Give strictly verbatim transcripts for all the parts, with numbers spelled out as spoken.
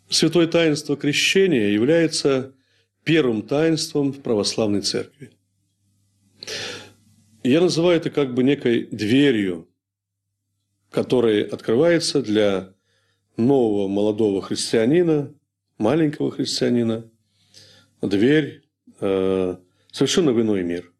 Святое таинство крещения является первым таинством в православной церкви. Я называю это как бы некой дверью, которая открывается для нового молодого христианина, маленького христианина, дверь э, совершенно в иной мир.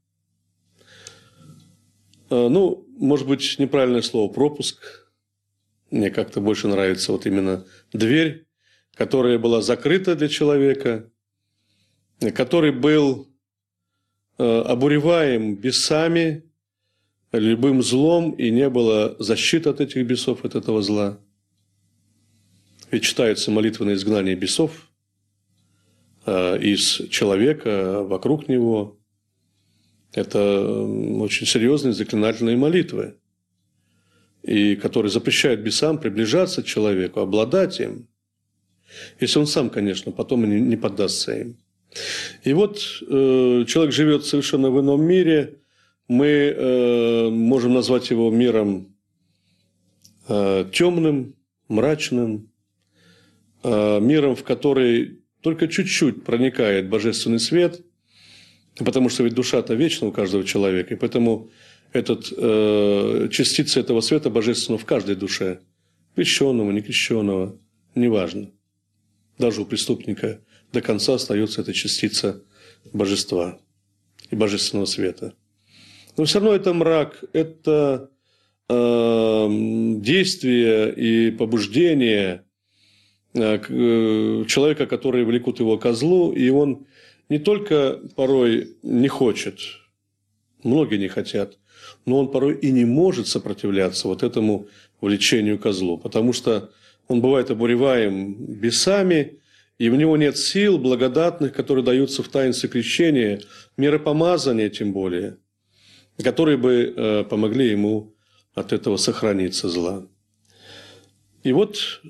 Э, ну, может быть, неправильное слово «пропуск». Мне как-то больше нравится вот именно дверь, которая была закрыта для человека, который был э, обуреваем бесами, любым злом, и не было защиты от этих бесов, от этого зла. Ведь читается молитва на изгнание бесов э, из человека вокруг него. Это очень серьезные заклинательные молитвы, и которые запрещают бесам приближаться к человеку, обладать им, если он сам, конечно, потом не, не поддастся им. И вот э, человек живет совершенно в ином мире. Мы э, можем назвать его миром э, темным, мрачным, э, миром, в который только чуть-чуть проникает божественный свет, потому что ведь душа-то вечна у каждого человека, и поэтому этот, э, частица этого света божественного в каждой душе, крещенного, некрещенного, неважно. Даже у преступника до конца остается эта частица божества и божественного света. Но все равно это мрак, это э, действие и побуждение э, человека, которые влекут его ко злу, и он не только порой не хочет, многие не хотят, но он порой и не может сопротивляться вот этому влечению ко злу, потому что он бывает обуреваем бесами, и у него нет сил благодатных, которые даются в таинстве крещения, миропомазания тем более, которые бы э, помогли ему от этого сохраниться зла. И вот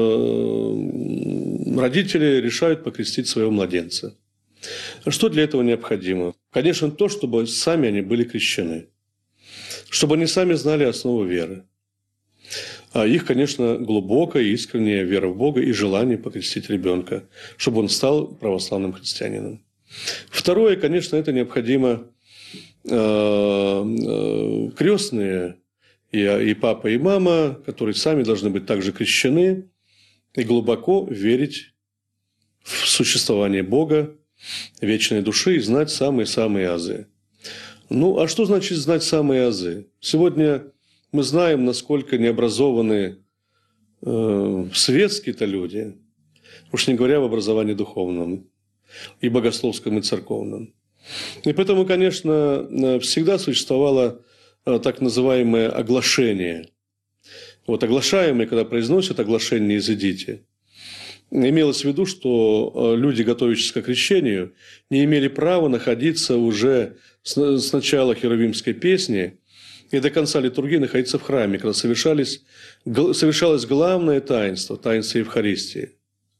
э, родители решают покрестить своего младенца. Что для этого необходимо? Конечно, то, чтобы сами они были крещены, чтобы они сами знали основу веры. А их, конечно, глубокая, искренняя вера в Бога и желание покрестить ребенка, чтобы он стал православным христианином. Второе, конечно, это необходимо э, крестные, и, и папа, и мама, которые сами должны быть также крещены и глубоко верить в существование Бога, вечной души и знать самые-самые азы. Ну, а что значит знать самые азы? Сегодня мы знаем, насколько необразованы э, светские-то люди, уж не говоря об образовании духовном, и богословском, и церковном. И поэтому, конечно, всегда существовало э, так называемое оглашение. Вот оглашаемые, когда произносят оглашение «изыдите», имелось в виду, что люди, готовящиеся к крещению, не имели права находиться уже с начала херувимской песни и до конца литургии находиться в храме, когда совершались, совершалось главное таинство, таинство Евхаристии.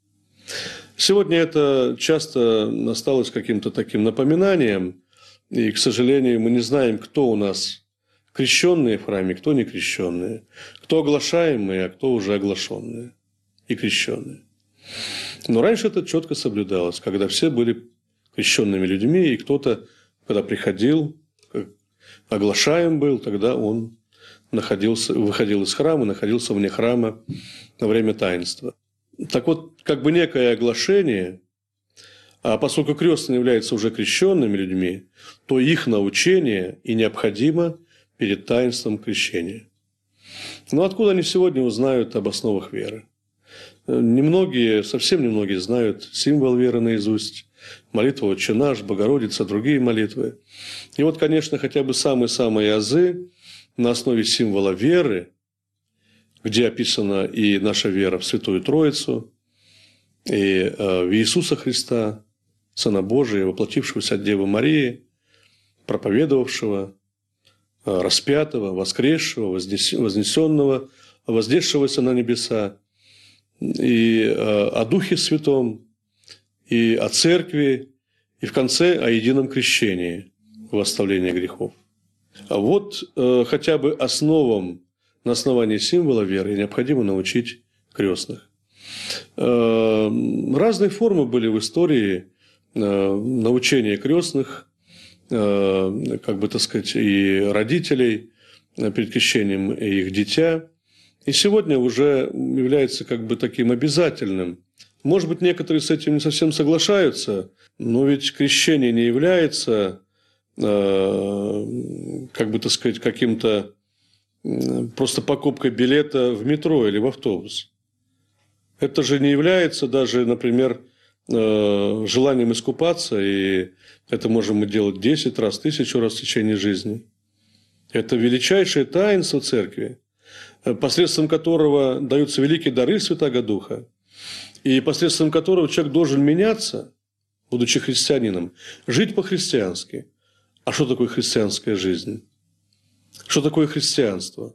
Сегодня это часто осталось каким-то таким напоминанием, и, к сожалению, мы не знаем, кто у нас крещенные в храме, кто не крещенные, кто оглашаемые, а кто уже оглашенные и крещенные. Но раньше это четко соблюдалось, когда все были крещенными людьми, и кто-то, когда приходил, оглашаем был, тогда он находился, выходил из храма, находился вне храма на время таинства. Так вот, как бы некое оглашение, а поскольку крестные являются уже крещенными людьми, то их научение и необходимо перед таинством крещения. Но откуда они сегодня узнают об основах веры? Немногие, совсем немногие знают символ веры наизусть, молитву «Отче наш», «Богородица», другие молитвы. И вот, конечно, хотя бы самые-самые азы на основе символа веры, где описана и наша вера в Святую Троицу, и в Иисуса Христа, Сына Божия, воплотившегося от Девы Марии, проповедовавшего, распятого, воскресшего, вознесенного, вознесшегося на небеса, и о Духе Святом, и о Церкви, и в конце о едином крещении в оставлении грехов. А вот э, хотя бы основам, на основании символа веры необходимо научить крестных. Разные формы были в истории научения крестных, как бы, так сказать, и родителей перед крещением, и их дитя. И сегодня уже является как бы таким обязательным. Может быть, некоторые с этим не совсем соглашаются, но ведь крещение не является, как бы, так сказать, каким-то просто покупкой билета в метро или в автобус. Это же не является даже, например, желанием искупаться, и это можем мы делать десять раз, тысячу раз в течение жизни. Это величайшее таинство Церкви, посредством которого даются великие дары Святаго Духа, и посредством которого человек должен меняться, будучи христианином, жить по-христиански. А что такое христианская жизнь? Что такое христианство?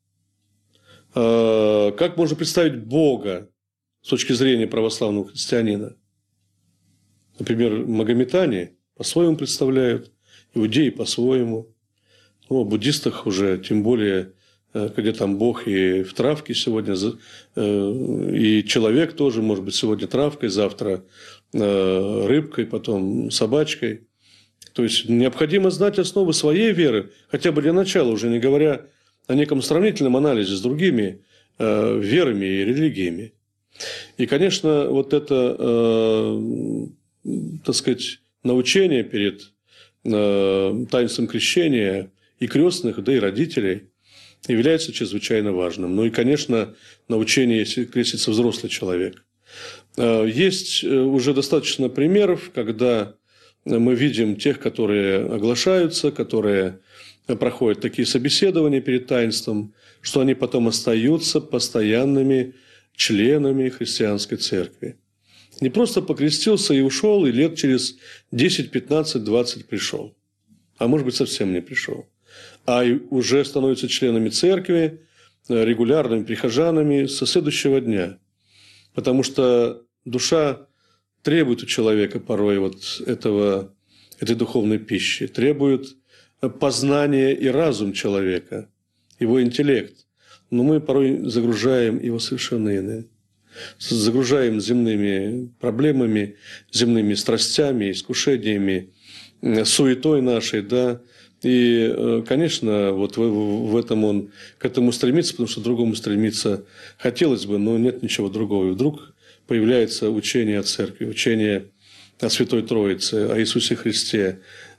Как можно представить Бога с точки зрения православного христианина? Например, магометане по-своему представляют, иудеи по-своему. Ну, о буддистах уже, тем более, где там Бог и в травке сегодня, и человек тоже, может быть, сегодня травкой, завтра рыбкой, потом собачкой. То есть необходимо знать основы своей веры, хотя бы для начала, уже не говоря о неком сравнительном анализе с другими верами и религиями. И, конечно, вот это, так сказать, научение перед таинством крещения и крестных, да и родителей является чрезвычайно важным. Ну и, конечно, научение, если крестится взрослый человек. Есть уже достаточно примеров, когда мы видим тех, которые оглашаются, которые проходят такие собеседования перед таинством, что они потом остаются постоянными членами христианской церкви. Не просто покрестился и ушел, и лет через десять, пятнадцать, двадцать пришел. А может быть, совсем не пришел. А уже становятся членами церкви, регулярными прихожанами со следующего дня. Потому что душа требует у человека порой вот этого, этой духовной пищи, требует познания и разум человека, его интеллект. Но мы порой загружаем его совершенно иные. Загружаем земными проблемами, земными страстями, искушениями, суетой нашей, да. И, конечно, вот в этом он к этому стремится, потому что другому стремиться хотелось бы, но нет ничего другого. И вдруг появляется учение о Церкви, учение о Святой Троице, о Иисусе Христе,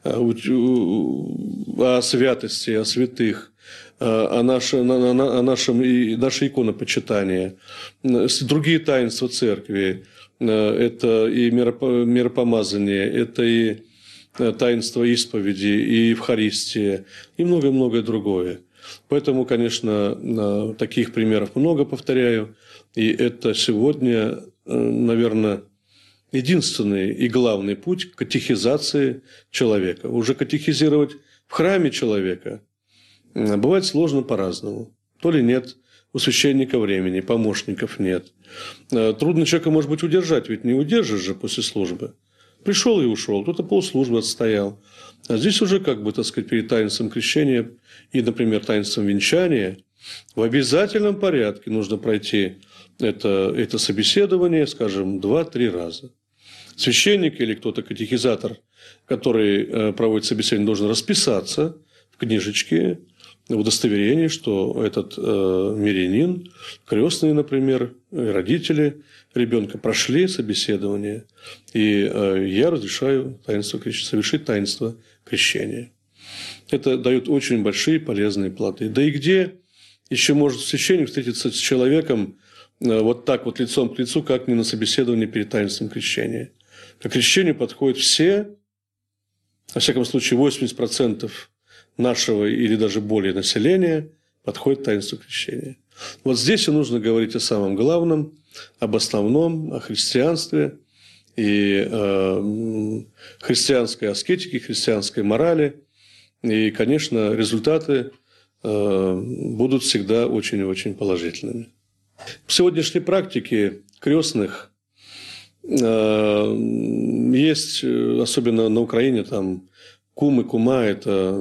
о святости, о святых, о нашем, о нашем и наше иконопочитание, другие таинства Церкви. Это и миропомазание, это и таинство исповеди, и Евхаристия, и многое-многое другое. Поэтому, конечно, таких примеров много, повторяю. И это сегодня, наверное, единственный и главный путь к катехизации человека. Уже катехизировать в храме человека бывает сложно по-разному. То ли нет у священника времени, помощников нет. Трудно человека, может быть, удержать, ведь не удержишь же после службы. Пришел и ушел, кто-то полслужбы отстоял. А здесь уже, как бы, так сказать, перед таинством крещения и, например, таинством венчания в обязательном порядке нужно пройти это, это собеседование, скажем, два-три раза. Священник или кто-то, катехизатор, который проводит собеседование, должен расписаться в книжечке, в удостоверении, что этот э, мирянин, крестные, например, родители ребенка прошли собеседование, и э, я разрешаю таинство, совершить таинство крещения. Это дает очень большие полезные плоды. Да и где еще может священник встретиться с человеком э, вот так вот лицом к лицу, как не на собеседовании перед таинством крещения? К крещению подходят все, во всяком случае, восемьдесят процентов нашего или даже более населения подходит таинство крещения. Вот здесь и нужно говорить о самом главном, об основном, о христианстве и э, христианской аскетике, христианской морали. И, конечно, результаты э, будут всегда очень и очень положительными. В сегодняшней практике крестных э, есть, особенно на Украине, там, кум и кума – это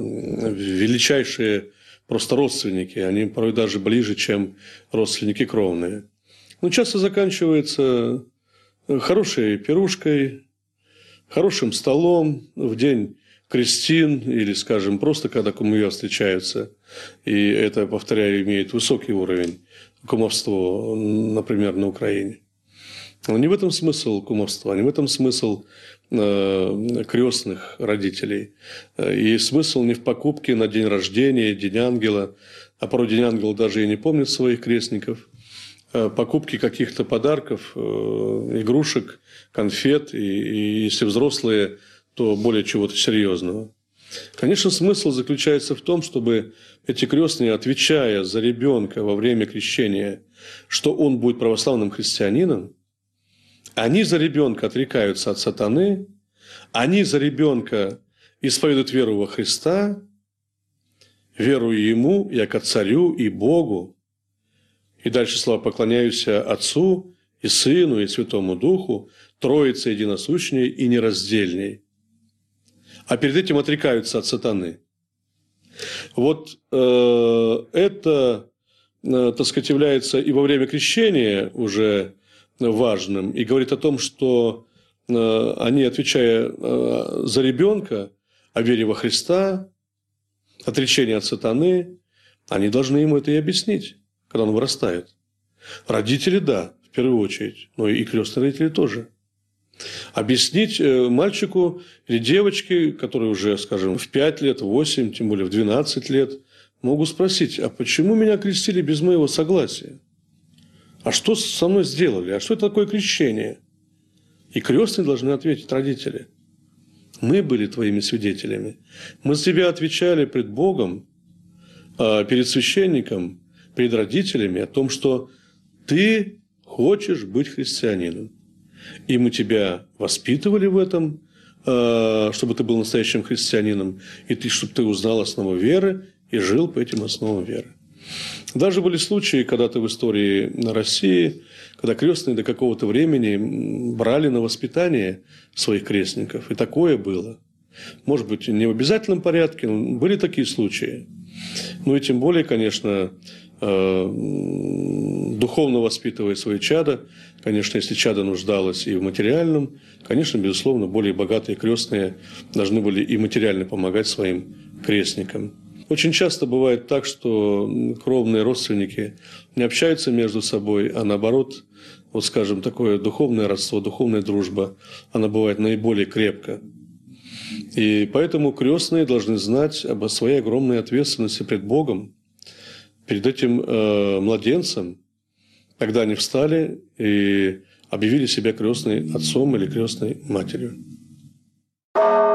величайшие просто родственники. Они порой даже ближе, чем родственники кровные. но часто заканчивается хорошей пирушкой, хорошим столом в день крестин или, скажем, просто когда кумовья встречаются. И это, повторяю, имеет высокий уровень кумовства, например, на Украине. Но не в этом смысл кумовства, не в этом смысл э, крестных родителей. И смысл не в покупке на день рождения, день ангела, а порой день ангела даже и не помнит своих крестников, покупки каких-то подарков, игрушек, конфет, и, и если взрослые, то более чего-то серьезного. Конечно, смысл заключается в том, чтобы эти крестные, отвечая за ребенка во время крещения, что он будет православным христианином, они за ребенка отрекаются от сатаны, они за ребенка исповедуют веру во Христа, верую Ему, яко Царю и Богу. И дальше слова «поклоняюсь Отцу и Сыну и Святому Духу, Троице единосущней и нераздельней». А перед этим отрекаются от сатаны. Вот э, это, э, так сказать, является и во время крещения уже важным, и говорит о том, что э, они, отвечая э, за ребенка о вере во Христа, отречение от сатаны, они должны ему это и объяснить, когда он вырастает. Родители – да, в первую очередь, но и крестные родители тоже. Объяснить мальчику или девочке, которые уже, скажем, в пять лет, в восемь, тем более в двенадцать лет, могут спросить, а почему меня крестили без моего согласия? А что со мной сделали? А что это такое крещение? И крестные должны ответить родители. Мы были твоими свидетелями. Мы за тебя отвечали пред Богом, перед священником, перед родителями о том, что ты хочешь быть христианином. И мы тебя воспитывали в этом, чтобы ты был настоящим христианином, и ты, чтобы ты узнал основу веры и жил по этим основам веры. Даже были случаи, когда-то в истории России, когда крестные до какого-то времени брали на воспитание своих крестников. И такое было. Может быть, не в обязательном порядке, но были такие случаи. Ну и тем более, конечно, духовно воспитывая свои чада, конечно, если чадо нуждалось и в материальном, конечно, безусловно, более богатые крестные должны были и материально помогать своим крестникам. Очень часто бывает так, что кровные родственники не общаются между собой, а наоборот, вот скажем, такое духовное родство, духовная дружба, она бывает наиболее крепко. И поэтому крестные должны знать об своей огромной ответственности пред Богом, перед этим э, младенцем, когда они встали и объявили себя крестным отцом или крестной матерью.